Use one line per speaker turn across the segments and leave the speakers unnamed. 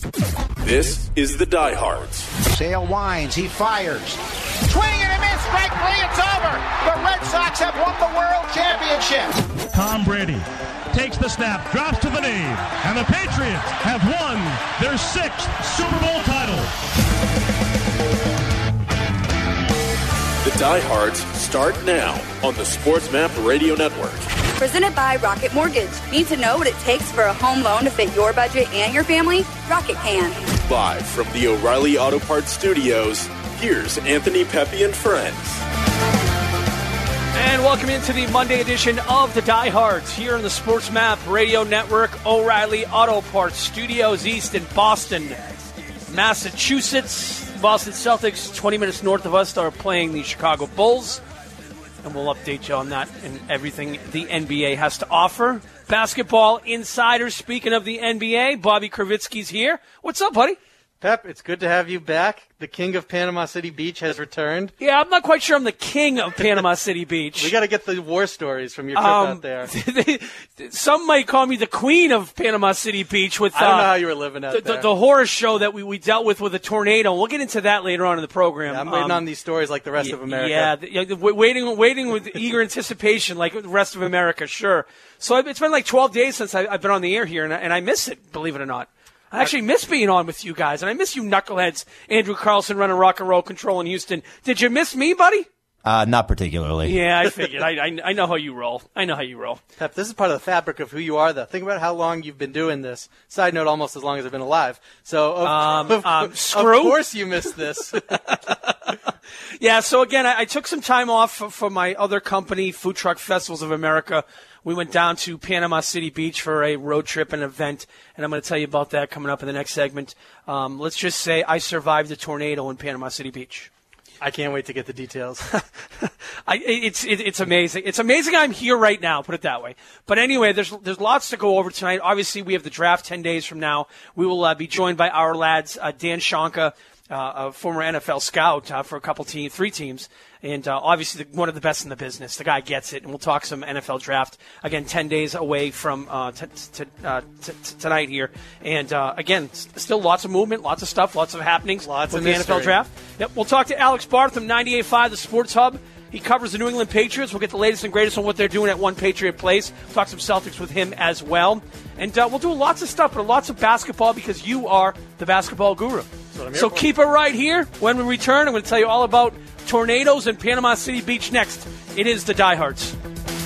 This is the Diehards.
Sale winds, he fires. Swing and a miss, strike three, it's over. The Red Sox have won the World Championship.
Tom Brady takes the snap, drops to the knee, and the Patriots have won their 6th Super Bowl title.
The Diehards start now on the SportsMap Radio Network.
Presented by Rocket Mortgage. Need to know what it takes for a home loan to fit your budget and your family? Rocket can.
Live from the O'Reilly Auto Parts Studios, here's Anthony Pepe and friends.
And welcome into the Monday edition of the Diehards here on the SportsMap Radio Network, O'Reilly Auto Parts Studios, East in Boston, Massachusetts. Boston Celtics, 20 minutes north of us, are playing the Chicago Bulls. And we'll update you on that and everything the NBA has to offer. Basketball insiders, speaking of the NBA, Bobby Kravitsky's here. What's up, buddy?
Pep, it's good to have you back. The king of Panama City Beach has returned.
Yeah, I'm not quite sure I'm the king of Panama City Beach.
We got to get the war stories from your trip out there.
Some might call me the queen of Panama City Beach. With
I don't know how you were living out there.
The horror show that we dealt with a tornado. We'll get into that later on in the program.
Yeah, I'm waiting on these stories like the rest of America.
Yeah, waiting with eager anticipation like the rest of America, sure. So it's been like 12 days since I've been on the air here, and I miss it, believe it or not. I actually miss being on with you guys, and I miss you knuckleheads. Andrew Carlson running Rock and Roll Control in Houston. Did you miss me, buddy?
Not particularly.
Yeah, I figured. I know how you roll.
Pep, this is part of the fabric of who you are, though. Think about how long you've been doing this. Side note, almost as long as I've been alive. So, of course you missed this.
Yeah, so again, I took some time off for my other company, Food Truck Festivals of America. We went down to Panama City Beach for a road trip and event, and I'm going to tell you about that coming up in the next segment. Let's just say I survived a tornado in Panama City Beach.
I can't wait to get the details.
It's amazing. It's amazing I'm here right now, put it that way. But anyway, there's lots to go over tonight. Obviously, we have the draft 10 days from now. We will be joined by our lads, Dan Shonka, a former NFL scout for three teams, and obviously one of the best in the business. The guy gets it, and we'll talk some NFL draft. Again, 10 days away from tonight here. And again, still lots of movement, lots of stuff, lots of happenings with the
mystery.
NFL draft. Yep, we'll talk to Alex Bartham, 98.5, the Sports Hub. He covers the New England Patriots. We'll get the latest and greatest on what they're doing at One Patriot Place. We'll talk some Celtics with him as well. And we'll do lots of stuff, but lots of basketball because you are the basketball guru. So keep it right here. When we return, I'm going to tell you all about tornadoes in Panama City Beach next. It is the Diehards.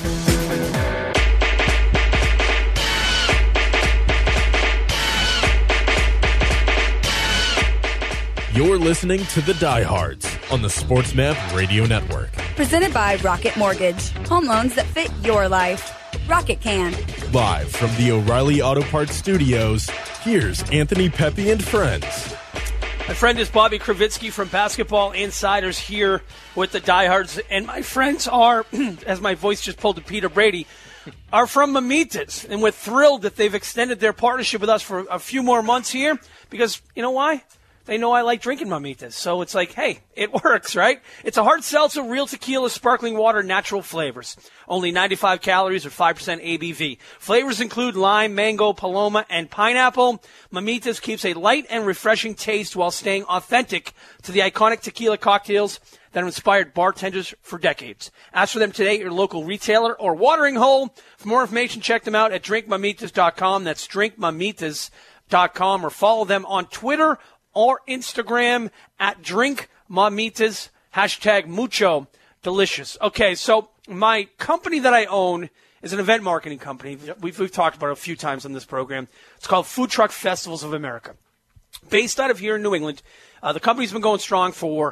You're listening to the Diehards on the SportsMap Radio Network.
Presented by Rocket Mortgage. Home loans that fit your life. Rocket can.
Live from the O'Reilly Auto Parts Studios, here's Anthony Pepe and friends.
My friend is Bobby Kravitsky from Basketball Insiders here with the Diehards. And my friends are, as my voice just pulled to Peter Brady, are from Mamitas. And we're thrilled that they've extended their partnership with us for a few more months here because, you know why? They know I like drinking Mamitas. So it's like, hey, it works, right? It's a hard seltzer, real tequila, sparkling water, natural flavors. Only 95 calories or 5% ABV. Flavors include lime, mango, paloma, and pineapple. Mamitas keeps a light and refreshing taste while staying authentic to the iconic tequila cocktails that have inspired bartenders for decades. Ask for them today at your local retailer or watering hole. For more information, check them out at drinkmamitas.com. That's drinkmamitas.com, or follow them on Twitter or Instagram at drinkmamitas, hashtag mucho delicious. Okay, so my company that I own is an event marketing company. Yep. We've talked about it a few times on this program. It's called Food Truck Festivals of America. Based out of here in New England, the company's been going strong for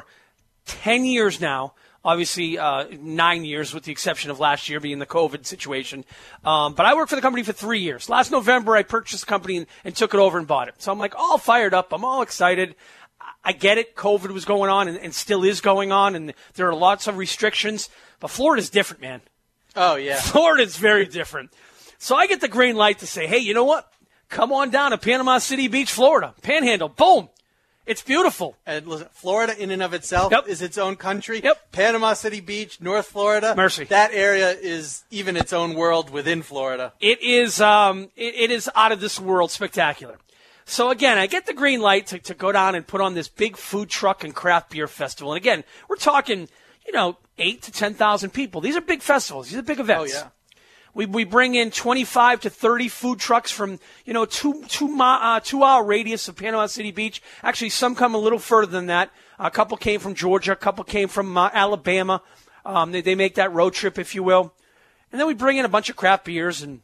10 years now. Obviously, 9 years with the exception of last year being the COVID situation. But I worked for the company for 3 years. Last November, I purchased the company and took it over and bought it. So I'm like all fired up. I'm all excited. I get it. COVID was going on and still is going on, and there are lots of restrictions. But Florida's different, man.
Oh, yeah.
Florida's very different. So I get the green light to say, hey, you know what? Come on down to Panama City Beach, Florida. Panhandle. Boom. It's beautiful.
And listen, Florida in and of itself is its own country.
Yep.
Panama City Beach, North Florida.
Mercy.
That area is even its own world within Florida.
It is out of this world spectacular. So, again, I get the green light to go down and put on this big food truck and craft beer festival. And, again, we're talking, 8 to 10,000 people. These are big festivals. These are big events.
Oh, yeah.
We bring in 25 to 30 food trucks from, 2-hour radius of Panama City Beach. Actually, some come a little further than that. A couple came from Georgia. A couple came from Alabama. They make that road trip, if you will. And then we bring in a bunch of craft beers and,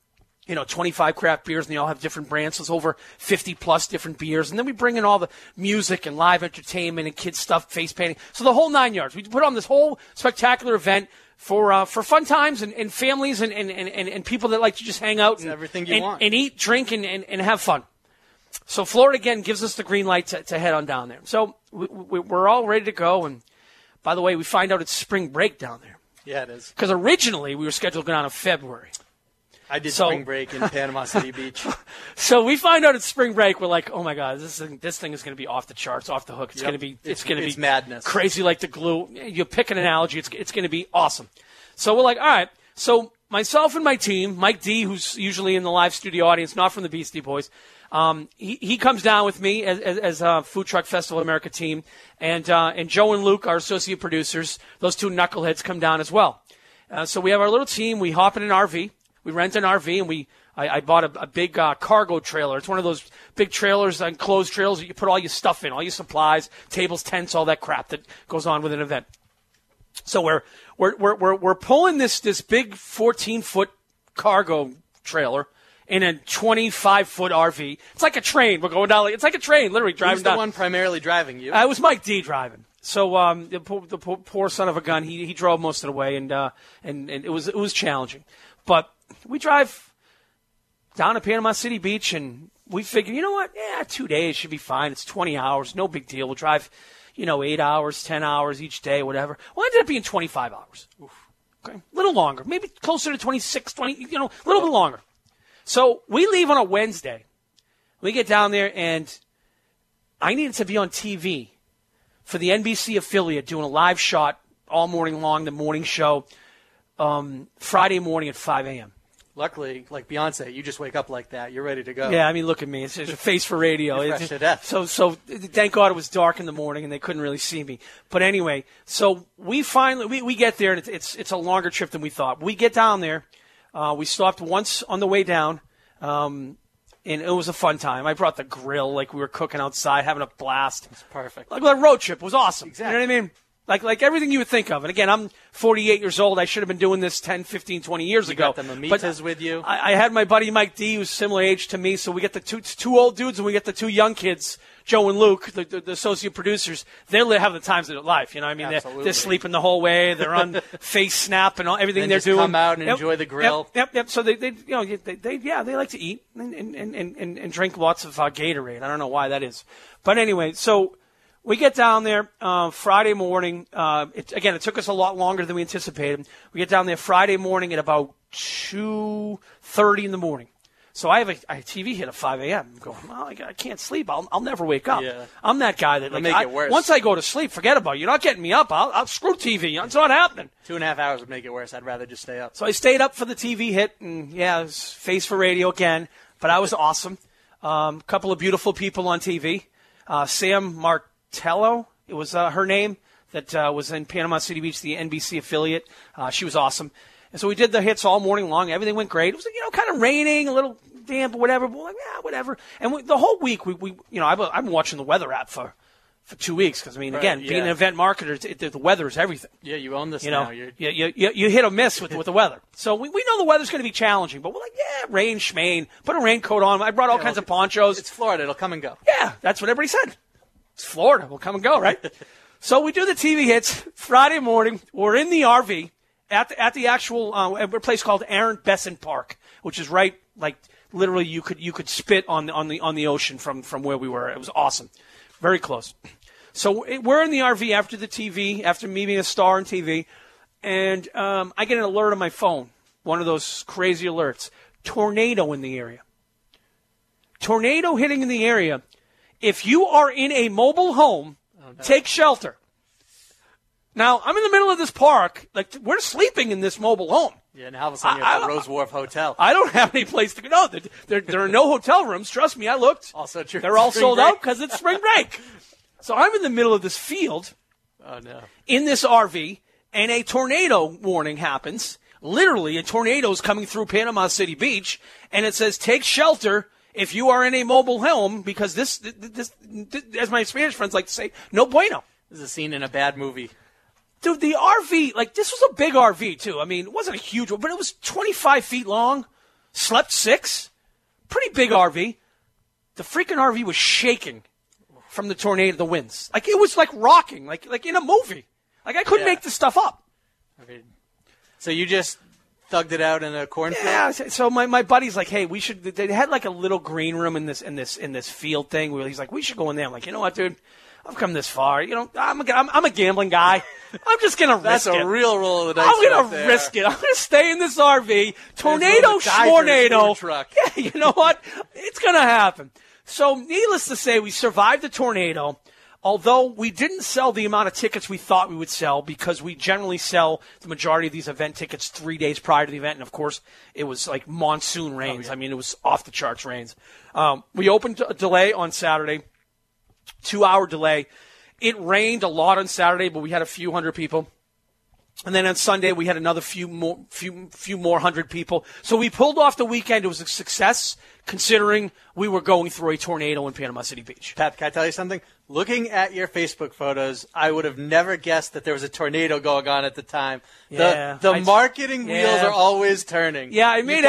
25 craft beers, and they all have different brands. So it's over 50-plus different beers. And then we bring in all the music and live entertainment and kids stuff, face painting. So the whole 9 yards. We put on this whole spectacular event for fun times and families and people that like to just hang out and eat, drink, and have fun. So Florida, again, gives us the green light to head on down there. So we're all ready to go. And, by the way, we find out it's spring break down there.
Yeah, it is.
Because originally we were scheduled to go down in February.
I did spring break in Panama City Beach.
So we find out it's spring break. We're like, oh my God, this thing is going to be off the charts, off the hook. It's going to be it's
madness,
crazy like the glue. You pick an analogy, it's going to be awesome. So we're like, all right. So myself and my team, Mike D, who's usually in the live studio audience, not from the Beastie Boys, he comes down with me as a Food Truck Festival America team, and Joe and Luke, our associate producers, those two knuckleheads come down as well. So we have our little team. We hop in an RV. We rent an RV, and I bought a big cargo trailer. It's one of those big trailers, enclosed trailers that you put all your stuff in, all your supplies, tables, tents, all that crap that goes on with an event. So we're pulling this big 14-foot cargo trailer in a 25-foot RV. It's like a train. We're going down. It's like a train, literally driving down.
Who's the one primarily driving you?
It was Mike D driving. So the poor son of a gun, he drove most of the way, and it was challenging. But we drive down to Panama City Beach, and we figure, you know what? Yeah, 2 days should be fine. It's 20 hours, no big deal. We'll drive, 8 hours, 10 hours each day, whatever. Well, it ended up being 25 hours. Oof. Okay, a little longer, maybe closer to 26, 20, a little bit longer. So we leave on a Wednesday. We get down there, and I needed to be on TV for the NBC affiliate doing a live shot all morning long, the morning show, Friday morning at 5 a.m.
Luckily, like Beyonce, you just wake up like that. You're ready to go.
Yeah, I mean, look at me. It's a face for radio.
You're fresh to death.
So thank God it was dark in the morning and they couldn't really see me. But anyway, so we finally we get there, and it's a longer trip than we thought. We get down there. We stopped once on the way down, and it was a fun time. I brought the grill, like we were cooking outside, having a blast.
It's perfect.
Like a road trip. It was awesome.
Exactly.
You know what I mean? Like everything you would think of. And again, I'm 48 years old. I should have been doing this 10, 15, 20 years ago.
You got the mamitas with you.
I had my buddy Mike D, who's similar age to me. So we get the two old dudes, and we get the two young kids, Joe and Luke, the associate producers. They're having the times of their life. You know what I mean? They're sleeping the whole way. They're on face snap and everything
and
they're
just
doing.
Come out and enjoy the grill.
Yep. So they like to eat and drink lots of Gatorade. I don't know why that is. But anyway, so we get down there Friday morning. It took us a lot longer than we anticipated. We get down there Friday morning at about 2:30 in the morning. So I have a TV hit at 5 a.m. I'm going, well, I can't sleep. I'll never wake up.
Yeah.
I'm that guy that
make it worse.
Once I go to sleep, forget about it. You're not getting me up. I'll screw TV. It's not happening.
2.5 hours would make it worse. I'd rather just stay up.
So I stayed up for the TV hit, and it was face for radio again. But I was awesome. A couple of beautiful people on TV. Sam Martello, it was her name, that was in Panama City Beach, the NBC affiliate. She was awesome. And so we did the hits all morning long. Everything went great. It was, kind of raining, a little damp, whatever. But we're like, yeah, whatever. And the whole week, I've been watching the weather app for 2 weeks because, being an event marketer, the weather is everything.
Yeah, you own this now.
You hit or miss with the weather. So we know the weather's going to be challenging, but we're like, yeah, rain, schmain. Put a raincoat on. I brought all kinds of ponchos.
It's Florida. It'll come and go.
Yeah, that's what everybody said. It's Florida. We'll come and go, right? So we do the TV hits Friday morning. We're in the RV at the actual a place called Aaron Besson Park, which is right, like literally you could spit on the ocean from where we were. It was awesome, very close. So we're in the RV after the TV, after me being a star on TV, and I get an alert on my phone, one of those crazy alerts: tornado in the area. Tornado hitting in the area. If you are in a mobile home, take shelter. Now, I'm in the middle of this park. Like, we're sleeping in this mobile home.
Yeah, and all of a sudden you're at the Rose Wharf Hotel.
I don't have any place to go. No, there are no hotel rooms. Trust me, I looked.
Also true.
They're all sold out because it's spring break. So I'm in the middle of this field.
Oh, no.
In this RV, and a tornado warning happens. Literally, a tornado is coming through Panama City Beach, and it says, take shelter if you are in a mobile home, because this, as my Spanish friends like to say, no bueno.
This is a scene in a bad movie.
Dude, the RV, like, this was a big RV, too. I mean, it wasn't a huge one, but it was 25 feet long, slept 6. Pretty big RV. The freaking RV was shaking from the tornado, the winds. Like, it was like rocking, like in a movie. Like, I couldn't make this stuff up.
I mean, so you just thugged it out in a cornfield?
Yeah, so my buddy's like, hey, we should, they had like a little green room in this field thing where he's like, we should go in there. I'm like, you know what, dude? I've come this far. You know, I'm a gambling guy. I'm just going to risk it.
That's a real roll of the dice.
I'm going to risk it. I'm going to stay in this RV. Tornado. Yeah, you know what? It's going to happen. So needless to say, we survived the tornado, although we didn't sell the amount of tickets we thought we would sell, because we generally sell the majority of these event tickets 3 days prior to the event. And, of course, it was like monsoon rains. I mean, it was off-the-charts rains. We opened a delay on Saturday. 2-hour delay. It rained a lot on Saturday, but we had a few hundred people. And then on Sunday, we had another few more hundred people. So we pulled off the weekend. It was a success, considering we were going through a tornado in Panama City Beach.
Pat, can I tell you something? Looking at your Facebook photos, I would have never guessed that there was a tornado going on at the time.
Yeah,
the marketing wheels are always turning.
Yeah, I made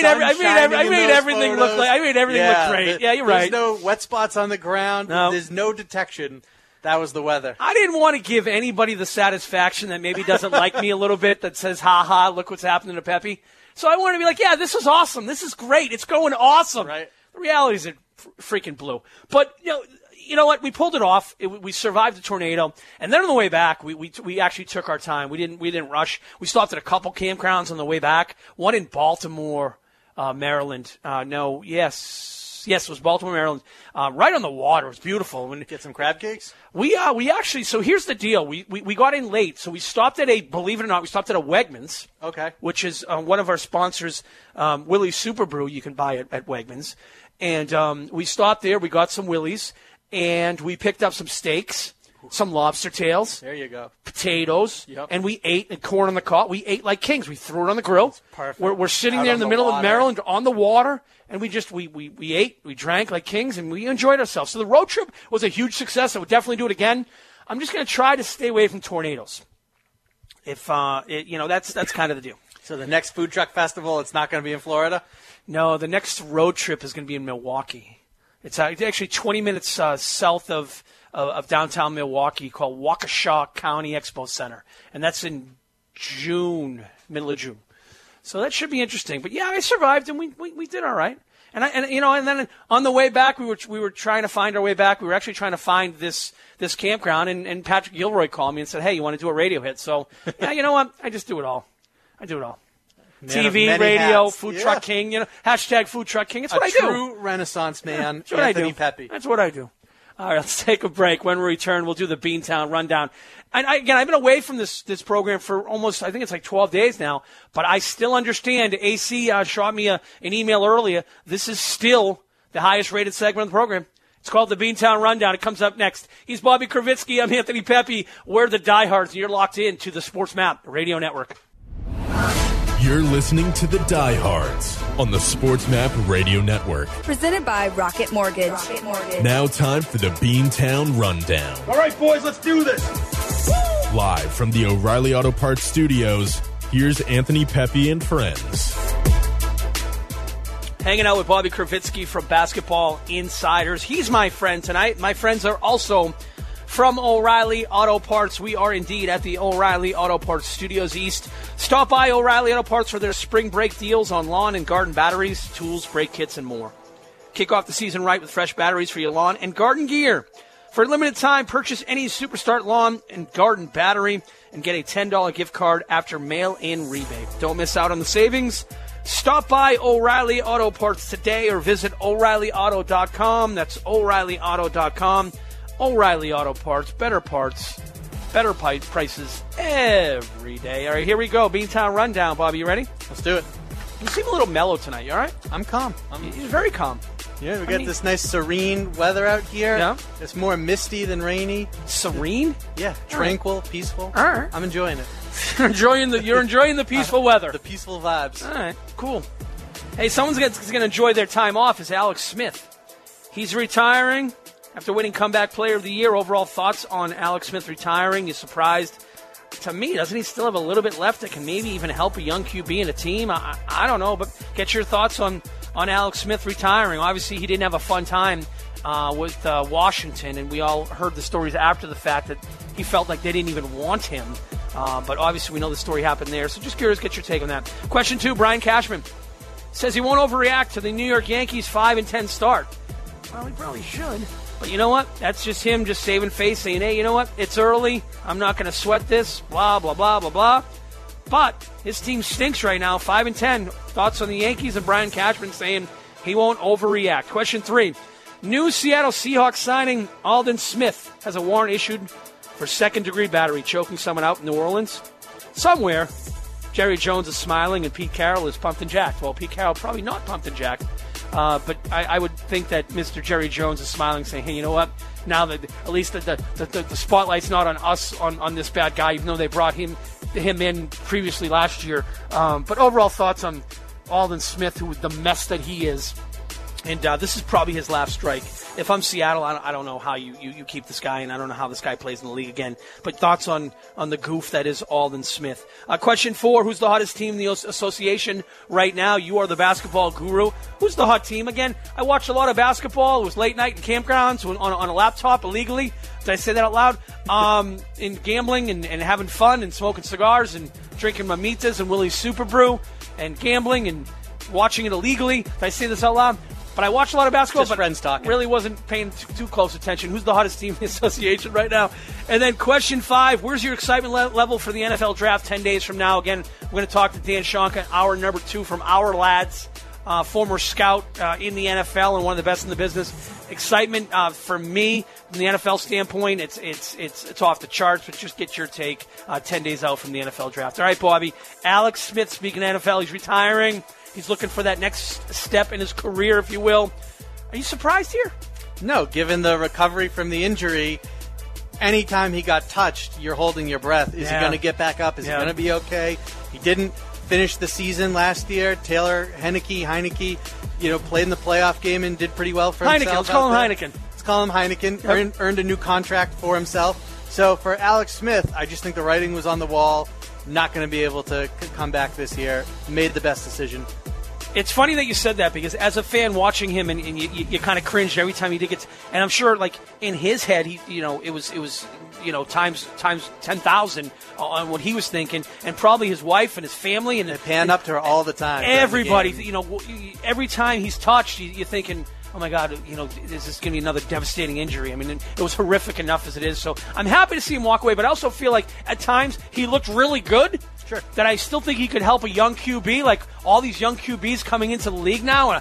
everything look great. Yeah, you're right.
There's no wet spots on the ground. No. There's no detection. That was the weather.
I didn't want to give anybody the satisfaction that maybe doesn't like me a little bit, that says, ha, look what's happening to Pepe. So I wanted to be like, yeah, this is awesome. This is great. It's going awesome.
Right.
The reality is it freaking blew. But, you know what? We pulled it off. We survived the tornado. And then on the way back, we actually took our time. We didn't rush. We stopped at a couple campgrounds on the way back. One in Baltimore, Maryland. Yes, it was Baltimore, Maryland. Right on the water. It was beautiful.
Get some crab cakes?
We actually, so here's the deal. We got in late. So we stopped at believe it or not, we stopped at a Wegmans.
Okay.
Which is one of our sponsors, Willie's Super Brew. You can buy it at Wegmans. And we stopped there. We got some Willie's. And we picked up some steaks, some lobster tails.
There you go.
Potatoes.
Yep.
And we ate, and corn on the cob. We ate like kings. We threw it on the grill.
That's perfect.
We're sitting there in the middle of Maryland on the water. And we ate, we drank like kings, and we enjoyed ourselves. So the road trip was a huge success. I would definitely do it again. I'm just going to try to stay away from tornadoes. If that's kind of the deal.
So the next food truck festival, it's not going to be in Florida?
No, the next road trip is going to be in Milwaukee. It's actually 20 minutes south of downtown Milwaukee, called Waukesha County Expo Center, and that's in middle of June. So that should be interesting. But yeah, I survived, and we did all right. And then on the way back, we were trying to find our way back. We were actually trying to find this campground, and Patrick Gilroy called me and said, "Hey, you want to do a radio hit?" So yeah, you know what? I just do it all. I do it all. TV, radio,
hats.
Food Truck King, hashtag Food Truck King. That's what I do.
A true Renaissance man, Anthony Pepe.
That's what I do. All right, let's take a break. When we return, we'll do the Beantown Rundown. And I've been away from this program for almost, I think it's like 12 days now, but I still understand. AC shot me an email earlier. This is still the highest rated segment of the program. It's called the Beantown Rundown. It comes up next. He's Bobby Kravitsky. I'm Anthony Pepe. We're the diehards, and you're locked in to the Sports Map Radio Network.
You're listening to the Diehards on the Sports Map Radio Network.
Presented by Rocket Mortgage.
Now time for the Beantown Rundown.
All right, boys, let's do this.
Live from the O'Reilly Auto Parts Studios, here's Anthony Pepe and friends.
Hanging out with Bobby Kravitsky from Basketball Insiders. He's my friend tonight. My friends are also from O'Reilly Auto Parts. We are indeed at the O'Reilly Auto Parts Studios East. Stop by O'Reilly Auto Parts for their spring break deals on lawn and garden batteries, tools, brake kits, and more. Kick off the season right with fresh batteries for your lawn and garden gear. For a limited time, purchase any Superstart lawn and garden battery and get a $10 gift card after mail-in rebate. Don't miss out on the savings. Stop by O'Reilly Auto Parts today or visit O'ReillyAuto.com. That's O'ReillyAuto.com. O'Reilly Auto Parts, better parts, better prices every day. All right, here we go. Beantown Rundown. Bobby, you ready?
Let's do it.
You seem a little mellow tonight. You all right?
I'm calm.
You're very calm.
Yeah, we got this nice serene weather out here.
Yeah.
It's more misty than rainy.
Serene?
Yeah, tranquil, peaceful.
All right.
I'm enjoying it.
You're enjoying the peaceful weather.
The peaceful vibes.
All right, cool. Hey, someone's going to enjoy their time off is Alex Smith. He's retiring after winning Comeback Player of the Year. Overall thoughts on Alex Smith retiring? You surprised? To me, doesn't he still have a little bit left that can maybe even help a young QB in a team? I don't know, but get your thoughts on Alex Smith retiring. Obviously, he didn't have a fun time with Washington, and we all heard the stories after the fact that he felt like they didn't even want him. But obviously, we know the story happened there. So just curious, get your take on that. Question 2, Brian Cashman says he won't overreact to the New York Yankees 5-10 start. Well, he probably should. But you know what? That's just him just saving face, saying, hey, you know what? It's early. I'm not going to sweat this. Blah, blah, blah, blah, blah. But his team stinks right now, 5-10. Thoughts on the Yankees and Brian Cashman saying he won't overreact. Question 3. New Seattle Seahawks signing Aldon Smith has a warrant issued for second-degree battery, choking someone out in New Orleans. Somewhere, Jerry Jones is smiling and Pete Carroll is pumped and jacked. Well, Pete Carroll probably not pumped and jacked. But I would think that Mr. Jerry Jones is smiling, saying, hey, you know what? Now that at least the spotlight's not on us, on this bad guy, even though they brought him in previously last year. But overall thoughts on Aldon Smith, who the mess that he is. And this is probably his last strike. If I'm Seattle, I don't know how you keep this guy, and I don't know how this guy plays in the league again. But thoughts on the goof that is Aldon Smith. Question 4, who's the hottest team in the association right now? You are the basketball guru. Who's the hot team? Again, I watched a lot of basketball. It was late night in campgrounds on a laptop illegally. Did I say that out loud? In gambling and having fun and smoking cigars and drinking Mamitas and Willie's Super Brew and gambling and watching it illegally. Did I say this out loud? But I watch a lot of basketball,
just friends talking.
Really wasn't paying too close attention. Who's the hottest team in the association right now? And then question 5, where's your excitement level for the NFL draft 10 days from now? Again, we're going to talk to Dan Shonka, hour number 2 from Our Lads, former scout in the NFL and one of the best in the business. Excitement for me, from the NFL standpoint, it's off the charts, but just get your take 10 days out from the NFL draft. All right, Bobby. Alex Smith, speaking of NFL, he's retiring. He's looking for that next step in his career, if you will. Are you surprised here?
No, given the recovery from the injury, anytime he got touched, you're holding your breath. Is he going to get back up? Is he going to be okay? He didn't finish the season last year. Taylor Heineke, played in the playoff game and did pretty well for himself.
Let's call him Heineken.
Let's call him Heineken. Yep. Earned a new contract for himself. So for Alex Smith, I just think the writing was on the wall. Not going to be able to come back this year. Made the best decision.
It's funny that you said that because as a fan watching him and you kind of cringed every time he did get, and I'm sure like in his head it was times 10,000 on what he was thinking, and probably his wife and his family and
they pan up to her all the time.
Everybody, every time he's touched, you're thinking, oh my God, this is going to be another devastating injury. I mean, it was horrific enough as it is. So I'm happy to see him walk away, but I also feel like at times he looked really good.
Sure.
That I still think he could help a young QB, like all these young QBs coming into the league now,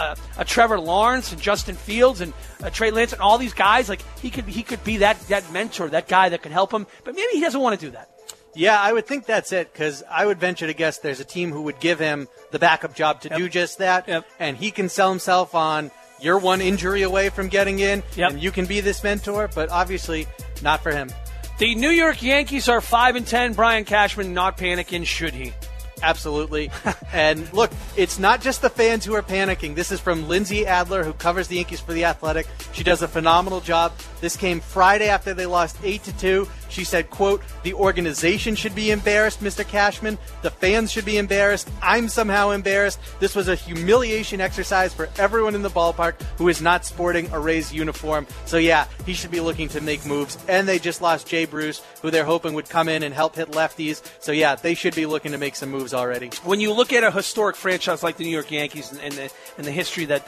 a Trevor Lawrence and Justin Fields and Trey Lance and all these guys. Like he could be that mentor, that guy that could help him. But maybe he doesn't want to do that.
Yeah, I would think that's it because I would venture to guess there's a team who would give him the backup job to do just that, and he can sell himself on. You're one injury away from getting in, and you can be this mentor. But obviously, not for him.
The New York Yankees are 5-10. Brian Cashman not panicking, should he?
Absolutely. And look, it's not just the fans who are panicking. This is from Lindsay Adler, who covers the Yankees for The Athletic. She does a phenomenal job. This came Friday after they lost 8-2. She said, quote, the organization should be embarrassed, Mr. Cashman. The fans should be embarrassed. I'm somehow embarrassed. This was a humiliation exercise for everyone in the ballpark who is not sporting a Rays uniform. So, yeah, he should be looking to make moves. And they just lost Jay Bruce, who they're hoping would come in and help hit lefties. So, yeah, they should be looking to make some moves already.
When you look at a historic franchise like the New York Yankees and the history that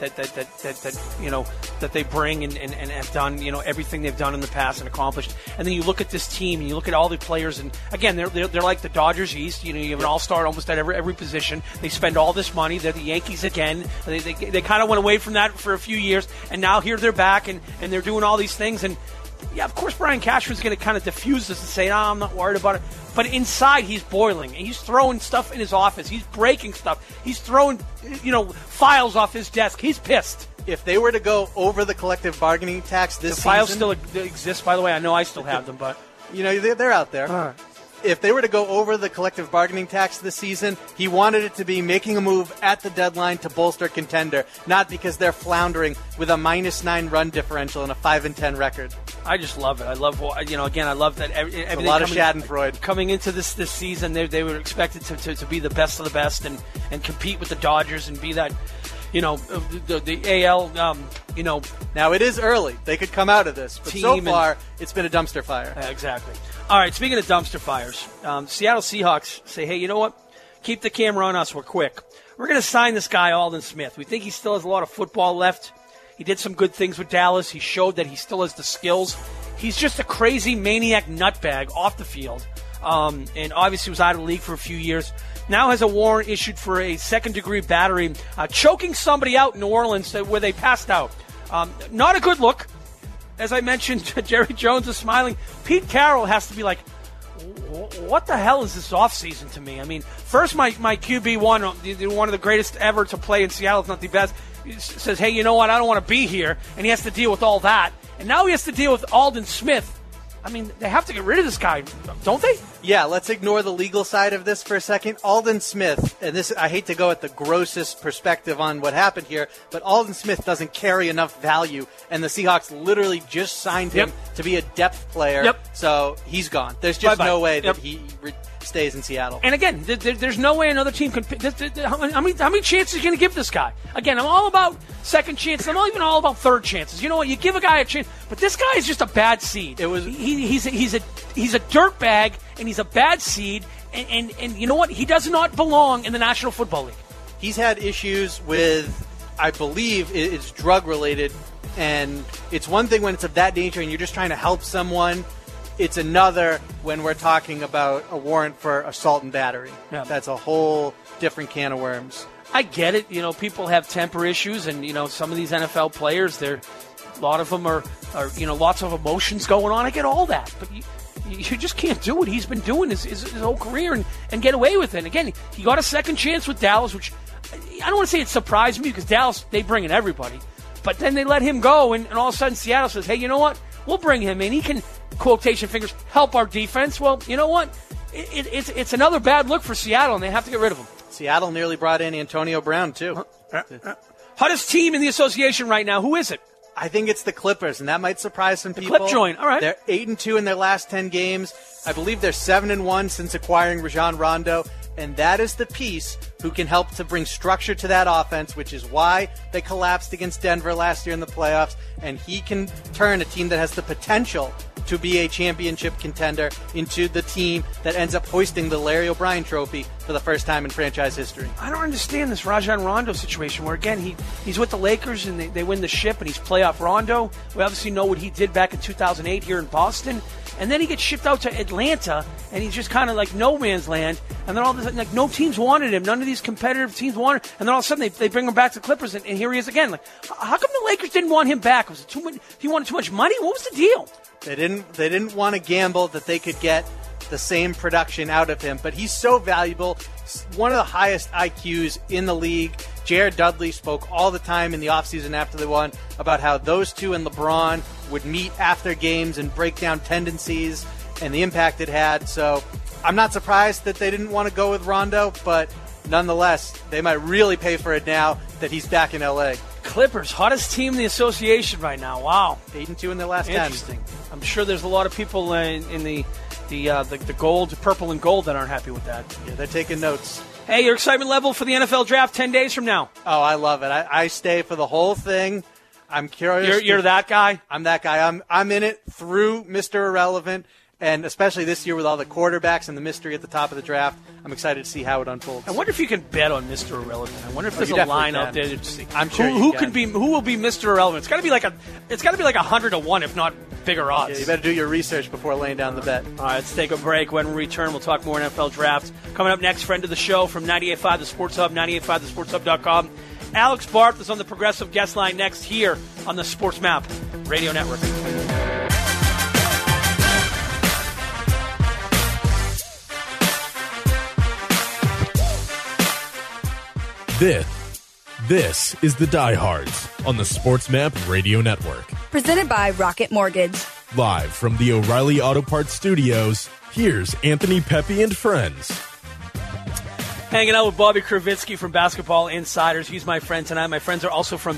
they bring and have done, everything they've done in the past and accomplished, and then you look at this team and you look at all the players, and again, they're like the Dodgers East. You have an all-star almost at every position. They spend all this money. They're the Yankees again. They kind of went away from that for a few years, and now here they're back and they're doing all these things. And yeah, of course Brian Cashman's going to kind of diffuse this and say, no, I'm not worried about it. But inside, he's boiling. And he's throwing stuff in his office. He's breaking stuff. He's throwing, files off his desk. He's pissed.
If they were to go over the collective bargaining tax this season...
The files still exist, by the way. I know I still have them, but...
they're out there. If they were to go over the collective bargaining tax this season, he wanted it to be making a move at the deadline to bolster contender, not because they're floundering with a -9 run differential and a 5-10 record.
I just love it. I love, again, I love that everything.
A lot of Schadenfreude.
Coming into this season, they were expected to be the best of the best and compete with the Dodgers and be that, the AL,
Now, it is early. They could come out of this. But so far, it's been a dumpster fire.
Exactly. All right, speaking of dumpster fires, Seattle Seahawks say, hey, you know what? Keep the camera on us. We're quick. We're going to sign this guy, Aldon Smith. We think he still has a lot of football left. He did some good things with Dallas. He showed that he still has the skills. He's just a crazy maniac nutbag off the field. And obviously was out of the league for a few years. Now has a warrant issued for a second-degree battery, choking somebody out in New Orleans where they passed out. Not a good look. As I mentioned, Jerry Jones is smiling. Pete Carroll has to be like, what the hell is this offseason to me? I mean, first my QB1, one of the greatest ever to play in Seattle, if not the best, says, hey, you know what, I don't want to be here. And he has to deal with all that. And now he has to deal with Aldon Smith. I mean, they have to get rid of this guy, don't they?
Yeah, let's ignore the legal side of this for a second. Aldon Smith, and this, I hate to go at the grossest perspective on what happened here, but Aldon Smith doesn't carry enough value, and the Seahawks literally just signed him to be a depth player, so he's gone. There's just no way that he stays in Seattle.
And again, there's no way another team can how many chances are you going to give this guy? Again, I'm all about second chances. I'm not even all about third chances. You know what? You give a guy a chance, but this guy is just a bad seed. He's a dirt bag, and he's a bad seed, and you know what? He does not belong in the National Football League.
He's had issues with, I believe, it's drug-related, and it's one thing when it's of that nature and you're just trying to help someone. It's another when we're talking about a warrant for assault and battery. Yeah. That's a whole different can of worms.
I get it. People have temper issues, and, some of these NFL players, a lot of them are lots of emotions going on. I get all that. But you just can't do what he's been doing his whole career and get away with it. And again, he got a second chance with Dallas, which I don't want to say it surprised me because Dallas, they bring in everybody. But then they let him go, and all of a sudden Seattle says, hey, you know what? We'll bring him in. He can, quotation fingers, help our defense. Well, you know what? It's another bad look for Seattle, and they have to get rid of him.
Seattle nearly brought in Antonio Brown, too.
Hottest team in the association right now, who is it?
I think it's the Clippers, and that might surprise some people.
The Clip joint, all right.
They're 8-2 in their last 10 games. I believe they're 7-1 since acquiring Rajon Rondo, and that is the piece who can help to bring structure to that offense, which is why they collapsed against Denver last year in the playoffs, and he can turn a team that has the potential to be a championship contender into the team that ends up hoisting the Larry O'Brien trophy for the first time in franchise history.
I don't understand this Rajon Rondo situation where, again, he's with the Lakers and they win the ship and he's playoff Rondo. We obviously know what he did back in 2008 here in Boston. And then he gets shipped out to Atlanta, and he's just kind of like no man's land. And then all of a sudden, like, no teams wanted him. None of these competitive teams wanted him. And then all of a sudden, they bring him back to the Clippers, and here he is again. Like, how come the Lakers didn't want him back? Was it too much? He wanted too much money? What was the deal?
They didn't want to gamble that they could get the same production out of him. But he's so valuable. One of the highest IQs in the league. Jared Dudley spoke all the time in the offseason after they won about how those two and LeBron would meet after games and break down tendencies and the impact it had. So I'm not surprised that they didn't want to go with Rondo, but nonetheless, they might really pay for it now that he's back in L.A.
Clippers, hottest team in the association right now. Wow.
8-2 in their last 10.
Interesting. I'm sure there's a lot of people in the gold, purple and gold that aren't happy with that.
Yeah, they're taking notes.
Hey, your excitement level for the NFL draft 10 days from now?
Oh, I love it. I stay for the whole thing. I'm curious.
You're that guy?
I'm that guy. I'm in it through Mr. Irrelevant, and especially this year with all the quarterbacks and the mystery at the top of the draft, I'm excited to see how it unfolds.
I wonder if you can bet on Mr. Irrelevant. I wonder if there's a line out there to see.
I'm sure
who will be Mr. Irrelevant. It's got to be like 100-1, if not bigger odds.
Yeah, you better do your research before laying down the bet.
All right, let's take a break. When we return, we'll talk more NFL drafts. Coming up next, friend of the show from 98.5 The Sports Hub, 98.5thesportshub.com. Alex Barth is on the Progressive Guest Line next here on the Sports Map Radio Network.
This is the Diehards on the SportsMap Radio Network.
Presented by Rocket Mortgage.
Live from the O'Reilly Auto Parts Studios, here's Anthony Pepe and friends.
Hanging out with Bobby Kravitsky from Basketball Insiders. He's my friend tonight. My friends are also from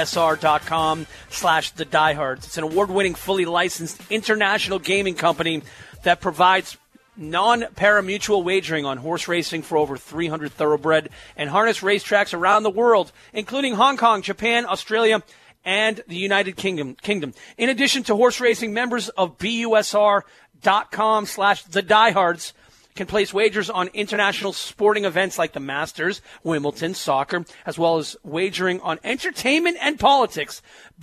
BUSR.com/The Diehards. It's an award-winning, fully licensed international gaming company that provides non-parimutuel wagering on horse racing for over 300 thoroughbred and harness racetracks around the world, including Hong Kong, Japan, Australia, and the United Kingdom. In addition to horse racing, members of BUSR.com/The Diehards can place wagers on international sporting events like the Masters, Wimbledon, soccer, as well as wagering on entertainment and politics.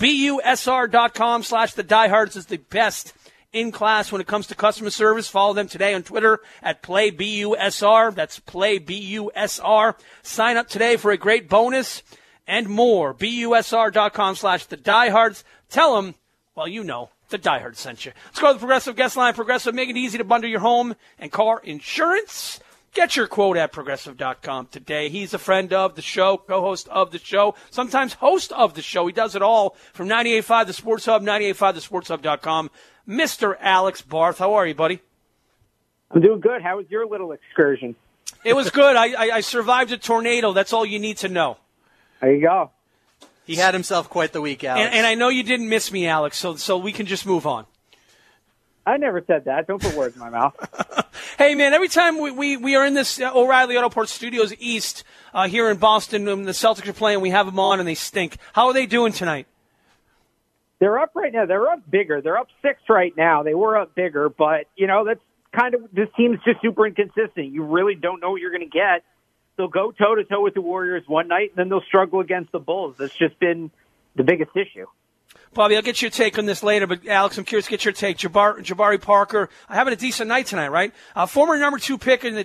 BUSR.com/The Diehards is the best in class when it comes to customer service. Follow them today on Twitter at PlayBUSR. That's PlayBUSR. Sign up today for a great bonus and more. BUSR.com/The Diehards. Tell them, well, you know, the Diehards sent you. Let's go to the Progressive guest line. Progressive, make it easy to bundle your home and car insurance. Get your quote at Progressive.com today. He's a friend of the show, co-host of the show, sometimes host of the show. He does it all from 98.5 The Sports Hub, 98.5thesportshub.com. Mr. Alex Barth. How are you, buddy?
I'm doing good. How was your little excursion?
It was good. I survived a tornado. That's all you need to know.
There you go.
He had himself quite the week, Alex.
And I know you didn't miss me, Alex, so we can just move on.
I never said that. Don't put words in my mouth.
Hey, man, every time we are in this O'Reilly Auto Parts Studios East here in Boston, when the Celtics are playing, we have them on and they stink. How are they doing tonight?
They're up right now. They're up bigger. They're up 6 right now. They were up bigger, but, you know, that's kind of – this team's just super inconsistent. You really don't know what you're going to get. They'll go toe-to-toe with the Warriors one night, and then they'll struggle against the Bulls. That's just been the biggest issue.
Bobby, I'll get your take on this later, but Alex, I'm curious to get your take. Jabari Parker having a decent night tonight, right? Former number 2 pick in the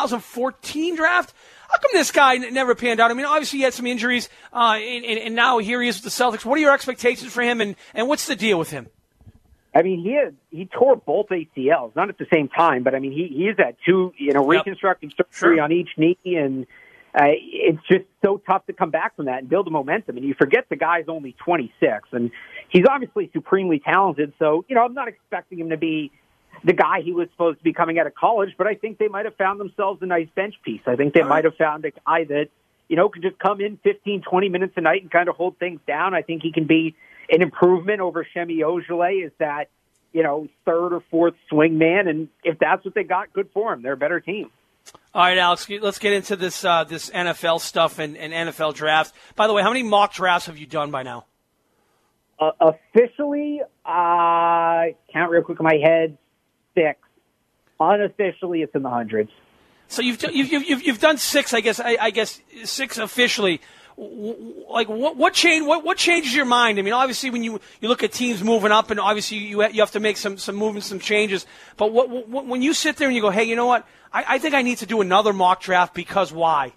2014 draft. How come this guy never panned out? I mean, obviously he had some injuries, and now here he is with the Celtics. What are your expectations for him, and what's the deal with him?
I mean, he tore both ACLs, not at the same time, but I mean, he's had 2, reconstructive surgery on each knee, and it's just so tough to come back from that and build a momentum. And you forget the guy's only 26, and he's obviously supremely talented. So, I'm not expecting him to be the guy he was supposed to be coming out of college, but I think they might have found themselves a nice bench piece. I think they might have found a guy that, could just come in 15, 20 minutes a night and kind of hold things down. I think he can be an improvement over Semi Ojeleye is that, 3rd or 4th swing man. And if that's what they got, good for him. They're a better team.
All right, Alex, let's get into this this NFL stuff and NFL drafts. By the way, how many mock drafts have you done by now?
Officially, count real quick in my head, 6. Unofficially, it's in the hundreds.
So you've done 6, I guess 6 officially. Like what changes your mind? I mean, obviously when you look at teams moving up, and obviously you have to make some movements, some changes. But when you sit there and you go, hey, you know what? I think I need to do another mock draft because why?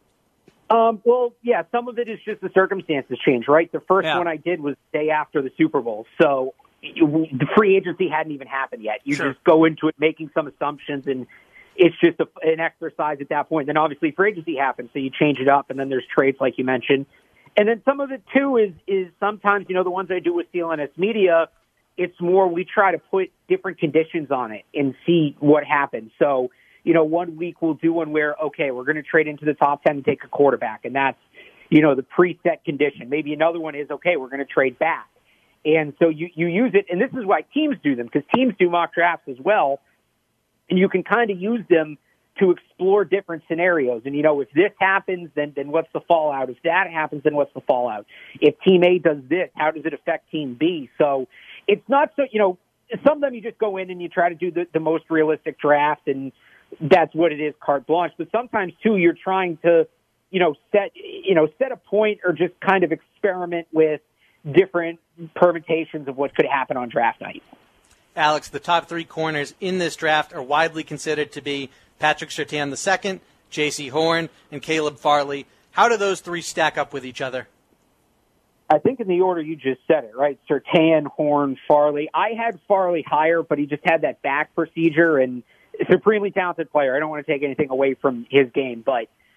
Well, yeah, some of it is just the circumstances change, right? The first one I did was the day after the Super Bowl, so the free agency hadn't even happened yet. You just go into it making some assumptions, and it's just an exercise at that point. Then obviously free agency happens, so you change it up, and then there's trades like you mentioned. And then some of it, too, is sometimes, the ones I do with CLNS Media, it's more we try to put different conditions on it and see what happens. So, 1 week we'll do one where, okay, we're going to trade into the top 10 and take a quarterback, and that's, the preset condition. Maybe another one is, okay, we're going to trade back. And so you use it, and this is why teams do them, because teams do mock drafts as well. And you can kind of use them to explore different scenarios. And, if this happens, then what's the fallout? If that happens, then what's the fallout? If Team A does this, how does it affect Team B? So it's not so, some of them you just go in and you try to do the most realistic draft, and that's what it is, carte blanche. But sometimes, too, you're trying to, set a point or just kind of experiment with different permutations of what could happen on draft night.
Alex, the top 3 corners in this draft are widely considered to be Patrick Surtain II, J.C. Horn, and Caleb Farley. How do those 3 stack up with each other?
I think in the order you just said it, right? Surtain, Horn, Farley. I had Farley higher, but he just had that back procedure, and supremely talented player. I don't want to take anything away from his game, but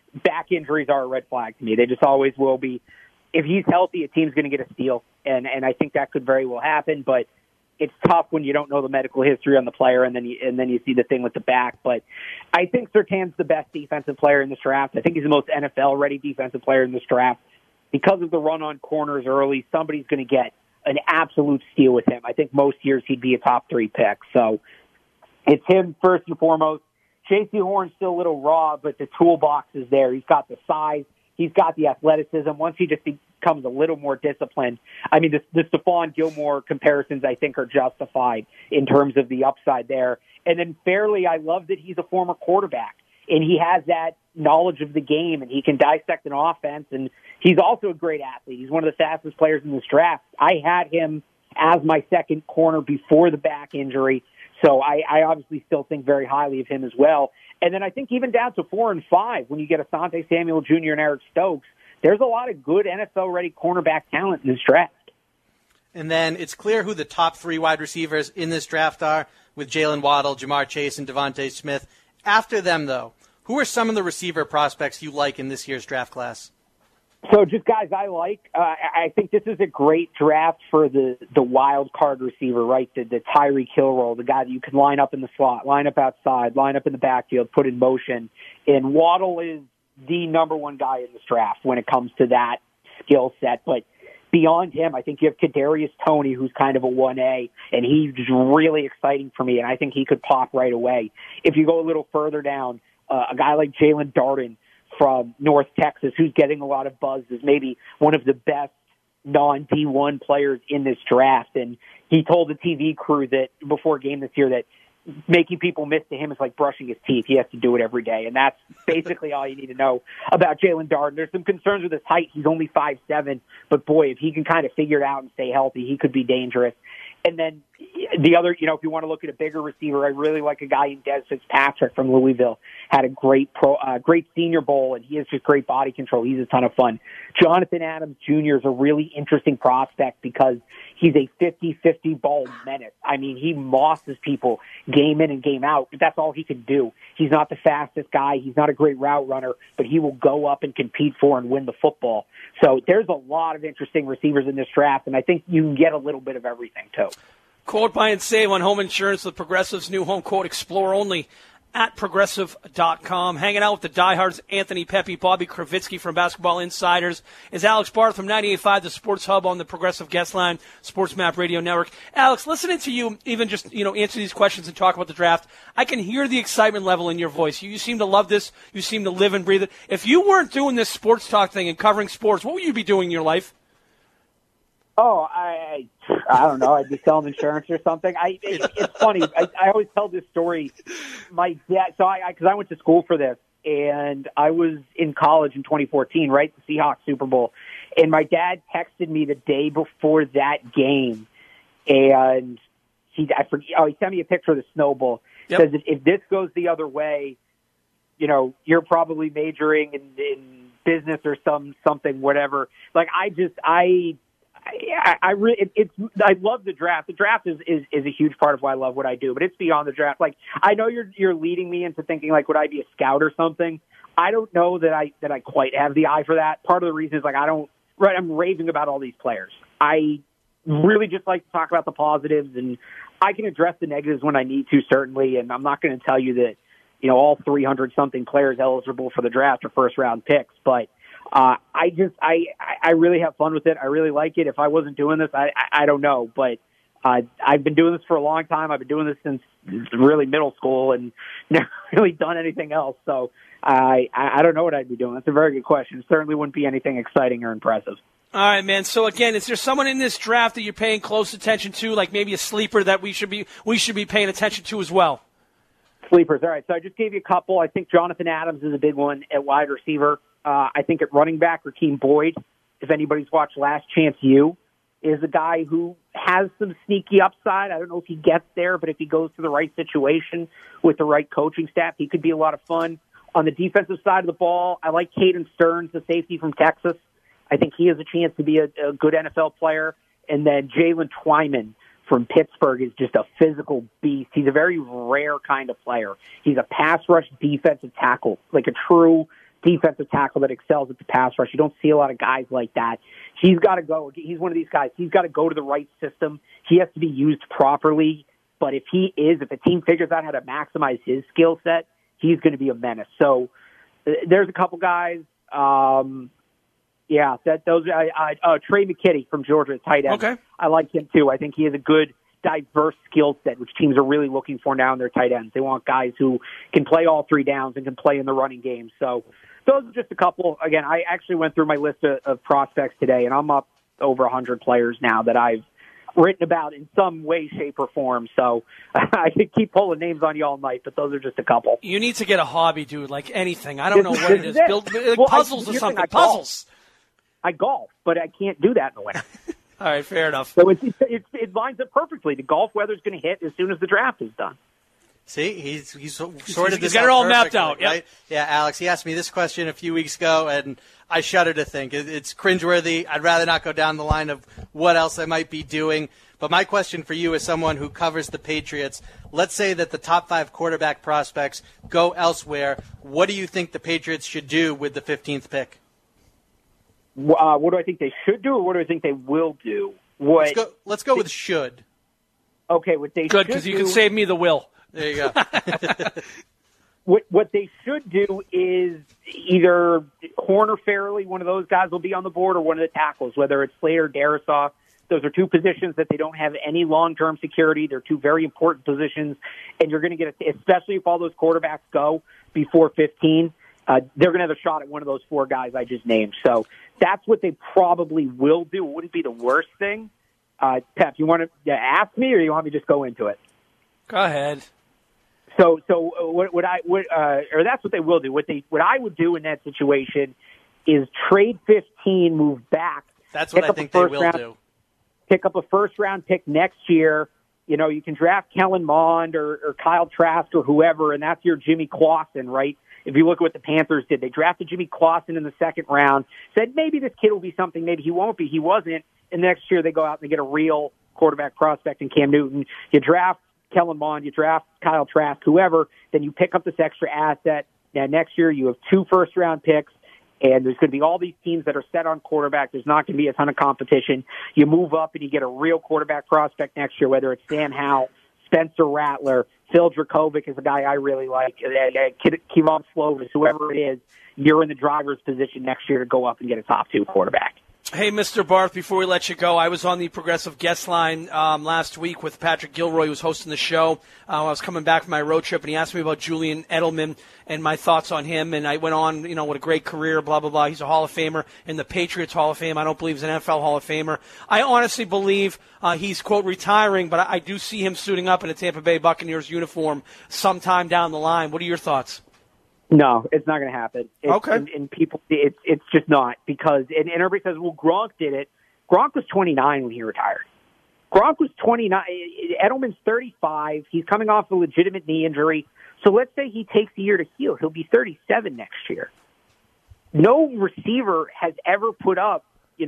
back injuries are a red flag to me. They just always will be. If he's healthy, a team's going to get a steal, and I think that could very well happen. But it's tough when you don't know the medical history on the player, and then you see the thing with the back. But I think Surtain's the best defensive player in this draft. I think he's the most NFL-ready defensive player in this draft. Because of the run on corners early, somebody's going to get an absolute steal with him. I think most years he'd be a top 3 pick. So it's him first and foremost. J.C. Horn's still a little raw, but the toolbox is there. He's got the size. He's got the athleticism. Once he just becomes a little more disciplined, I mean, the Stephon Gilmore comparisons, I think, are justified in terms of the upside there. And then Fairley, I love that he's a former quarterback, and he has that knowledge of the game, and he can dissect an offense, and he's also a great athlete. He's one of the fastest players in this draft. I had him as my second corner before the back injury, so I obviously still think very highly of him as well. And then I think even down to 4 and 5, when you get Asante Samuel Jr. and Eric Stokes, there's a lot of good NFL-ready cornerback talent in this draft.
And then it's clear who the top 3 wide receivers in this draft are, with Jalen Waddle, Jamar Chase, and Devontae Smith. After them, though, who are some of the receiver prospects you like in this year's draft class?
So just guys I like. I think this is a great draft for the wild card receiver, right? The Tyreek Hill role, the guy that you can line up in the slot, line up outside, line up in the backfield, put in motion. And Waddle is the number 1 guy in this draft when it comes to that skill set. But beyond him, I think you have Kadarius Toney, who's kind of a 1A, and he's really exciting for me, and I think he could pop right away. If you go a little further down, a guy like Jalen Darden from North Texas, who's getting a lot of buzz, is maybe one of the best non-D1 players in this draft. And he told the TV crew that before a game this year that making people miss to him is like brushing his teeth. He has to do it every day. And that's basically all you need to know about Jalen Darden. There's some concerns with his height. He's only 5'7", but boy, if he can kind of figure it out and stay healthy, he could be dangerous. And then the other, if you want to look at a bigger receiver, I really like a guy in Dez Fitzpatrick from Louisville. Had a great Senior Bowl, and he has just great body control. He's a ton of fun. Jonathan Adams Jr. is a really interesting prospect because he's a 50-50 ball menace. I mean, he mosses people game in and game out, but that's all he can do. He's not the fastest guy. He's not a great route runner, but he will go up and compete for and win the football. So there's a lot of interesting receivers in this draft, and I think you can get a little bit of everything, too.
Quote, buy and save on home insurance with Progressive's new home quote, explore only at Progressive.com. Hanging out with the diehards, Anthony Pepe, Bobby Kravitsky from Basketball Insiders, is Alex Barth from 98.5, the Sports Hub on the Progressive Guest Line, Sports Map Radio Network. Alex, listening to you even just, answer these questions and talk about the draft, I can hear the excitement level in your voice. You seem to love this. You seem to live and breathe it. If you weren't doing this sports talk thing and covering sports, what would you be doing in your life?
Oh, I don't know. I'd be selling insurance or something. It's funny. I always tell this story. My dad, because I went to school for this, and I was in college in 2014, right? The Seahawks Super Bowl. And my dad texted me the day before that game, and he sent me a picture of the Snow Bowl.
Yep.
Says if this goes the other way, you're probably majoring in business or something, whatever. Like I love the draft. The draft is a huge part of why I love what I do, but it's beyond the draft. Like, I know you're leading me into thinking, like, would I be a scout or something? I don't know that I quite have the eye for that. Part of the reason is, like, I'm raving about all these players. I really just like to talk about the positives, and I can address the negatives when I need to, certainly, and I'm not going to tell you that, all 300-something players eligible for the draft are first-round picks, but I really have fun with it. I really like it. If I wasn't doing this, I don't know. But I've been doing this for a long time. I've been doing this since really middle school and never really done anything else. So I don't know what I'd be doing. That's a very good question. It certainly wouldn't be anything exciting or impressive.
All right, man. So again, is there someone in this draft that you're paying close attention to, like maybe a sleeper that we should be paying attention to as well?
Sleepers. All right. So I just gave you a couple. I think Jonathan Adams is a big one at wide receiver. I think at running back, Rakeem Boyd, if anybody's watched Last Chance U, is a guy who has some sneaky upside. I don't know if he gets there, but if he goes to the right situation with the right coaching staff, he could be a lot of fun. On the defensive side of the ball, I like Caden Stearns, the safety from Texas. I think he has a chance to be a good NFL player. And then Jalen Twyman from Pittsburgh is just a physical beast. He's a very rare kind of player. He's a pass rush defensive tackle, like a true defensive tackle that excels at the pass rush. You don't see a lot of guys like that. He's got to go. He's one of these guys. He's got to go to the right system. He has to be used properly. But if a team figures out how to maximize his skill set, he's going to be a menace. So there's a couple guys. Trey McKitty from Georgia, tight end.
Okay.
I like him too. I think he has a good, diverse skill set, which teams are really looking for now in their tight ends. They want guys who can play all three downs and can play in the running game. So those are just a couple. Again, I actually went through my list of prospects today, and I'm up over 100 players now that I've written about in some way, shape, or form. So I could keep pulling names on you all night, but those are just a couple.
You need to get a hobby, dude, like anything. I don't know what it is. Build puzzles or something. Puzzles.
I golf, but I can't do that in the winter.
All right, fair enough.
So it lines up perfectly. The golf weather's going to hit as soon as the draft is done.
See, he's sorted this
got
out
it all
perfectly,
mapped out.
Right? Yeah, Alex, he asked me this question a few weeks ago, and I shudder to think. It's cringeworthy. I'd rather not go down the line of what else I might be doing. But my question for you as someone who covers the Patriots, let's say that the top 5 quarterback prospects go elsewhere. What do you think the Patriots should do with the 15th pick?
What do I think they should do, or what do I think they will do?
Let's go with should.
Okay, what they
good, because you can save me the will.
There you go.
What they should do is either Horner Fairley, one of those guys will be on the board, or one of the tackles, whether it's Slater or Darisaw. Those are two positions that they don't have any long-term security. They're two very important positions, and you're going to get, especially if all those quarterbacks go before 15, they're going to have a shot at one of those 4 guys I just named. So that's what they probably will do. It wouldn't be the worst thing. Pep, you want to ask me, or you want me to just go into it?
Go ahead.
So that's what they will do. What I would do in that situation is trade 15, move back.
That's what I think they will do.
Pick up a first-round pick next year. You know, you can draft Kellen Mond or Kyle Trask or whoever, and that's your Jimmy Clausen, right? If you look at what the Panthers did, they drafted Jimmy Clausen in the 2nd round, said maybe this kid will be something, maybe he won't be. He wasn't. And next year they go out and they get a real quarterback prospect in Cam Newton. You draft Kellen Mond, you draft Kyle Trask, whoever, then you pick up this extra asset. Now next year you have 2 first-round picks, and there's going to be all these teams that are set on quarterback. There's not going to be a ton of competition. You move up and you get a real quarterback prospect next year, whether it's Sam Howell, Spencer Rattler, Phil Dracovic is a guy I really like, Kevon Slovis, whoever it is. You're in the driver's position next year to go up and get a top 2 quarterback.
Hey, Mr. Barth, before we let you go, I was on the Progressive Guest Line last week with Patrick Gilroy, who was hosting the show. I was coming back from my road trip, and he asked me about Julian Edelman and my thoughts on him, and I went on, what a great career, blah, blah, blah. He's a Hall of Famer in the Patriots Hall of Fame. I don't believe he's an NFL Hall of Famer. I honestly believe he's, quote, retiring, but I do see him suiting up in a Tampa Bay Buccaneers uniform sometime down the line. What are your thoughts?
No, it's not going to happen.
Okay.
And people, it's just not, because, and everybody says, well, Gronk did it. Gronk was 29 when he retired. Gronk was 29. Edelman's 35. He's coming off a legitimate knee injury. So let's say he takes a year to heal. He'll be 37 next year. No receiver has ever put up,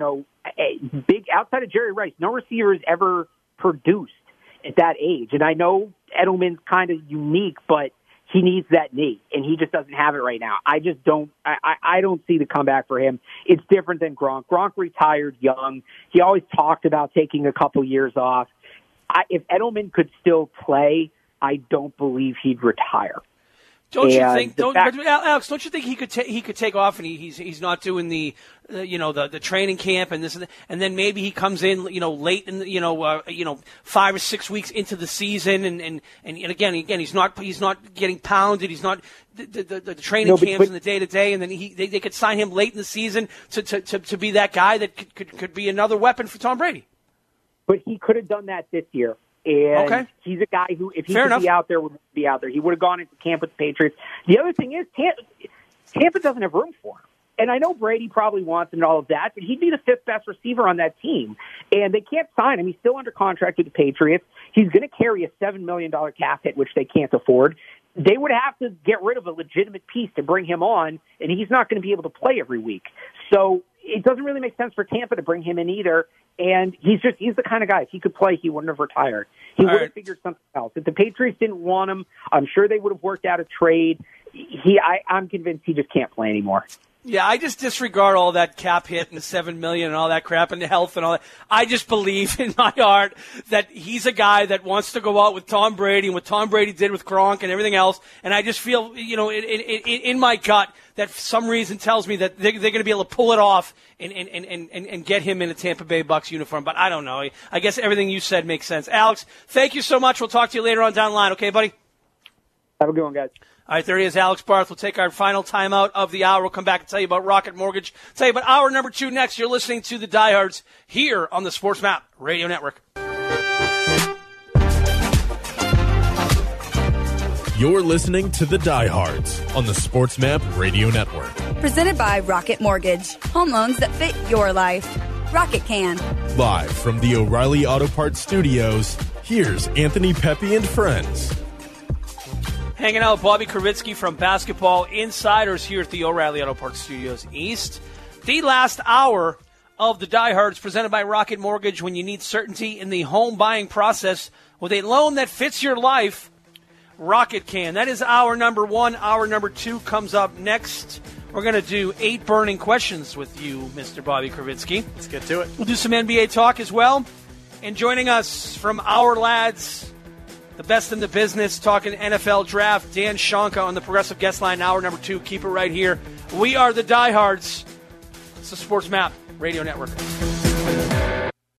a big, outside of Jerry Rice, no receiver has ever produced at that age. And I know Edelman's kind of unique, but he needs that knee, and he just doesn't have it right now. I just don't. I don't see the comeback for him. It's different than Gronk. Gronk retired young. He always talked about taking a couple years off. If Edelman could still play, I don't believe he'd retire.
Don't you think, Alex? Don't you think he could take off, and he's not doing the the training camp and this and then maybe he comes in late in 5 or 6 weeks into the season and again he's not getting pounded, he's not the training camps and the day to day, and then they could sign him late in the season to be that guy that could be another weapon for Tom Brady.
But he could have done that this year. And he's a guy who, if he could be out there, would be out there. He would have gone into camp with the Patriots. The other thing is, Tampa doesn't have room for him. And I know Brady probably wants him and all of that, but he'd be the 5th best receiver on that team. And they can't sign him. He's still under contract with the Patriots. He's going to carry a $7 million cap hit, which they can't afford. They would have to get rid of a legitimate piece to bring him on, and he's not going to be able to play every week. So it doesn't really make sense for Tampa to bring him in either. And he's the kind of guy, if he could play, he wouldn't have retired. He would have figured something else. If the Patriots didn't want him, I'm sure they would have worked out a trade. I'm convinced he just can't play anymore.
Yeah, I just disregard all that cap hit and $7 million and all that crap and the health and all that. I just believe in my heart that he's a guy that wants to go out with Tom Brady and what Tom Brady did with Gronk and everything else. And I just feel, in my gut that some reason tells me that they're going to be able to pull it off and get him in a Tampa Bay Bucs uniform. But I don't know. I guess everything you said makes sense. Alex, thank you so much. We'll talk to you later on down the line. Okay, buddy?
Have a good one, guys.
All right, there he is, Alex Barth. We'll take our final timeout of the hour. We'll come back and tell you about Rocket Mortgage. Tell you about hour number 2 next. You're listening to the Diehards here on the Sports Map Radio Network.
You're listening to the Diehards on the Sports Map Radio Network.
Presented by Rocket Mortgage. Home loans that fit your life. Rocket can.
Live from the O'Reilly Auto Parts Studios, here's Anthony Pepe and friends.
Hanging out with Bobby Kravitsky from Basketball Insiders here at the O'Reilly Auto Parts Studios East. The last hour of the Diehards presented by Rocket Mortgage. When you need certainty in the home buying process with a loan that fits your life, Rocket can. That is hour number 1. Hour number 2 comes up next. We're going to do 8 burning questions with you, Mr. Bobby Kravitsky.
Let's get to it.
We'll do some NBA talk as well. And joining us from our lads, the best in the business, talking NFL draft, Dan Shonka on the Progressive Guest Line, hour number 2. Keep it right here. We are the Diehards. It's the Sports Map Radio Network.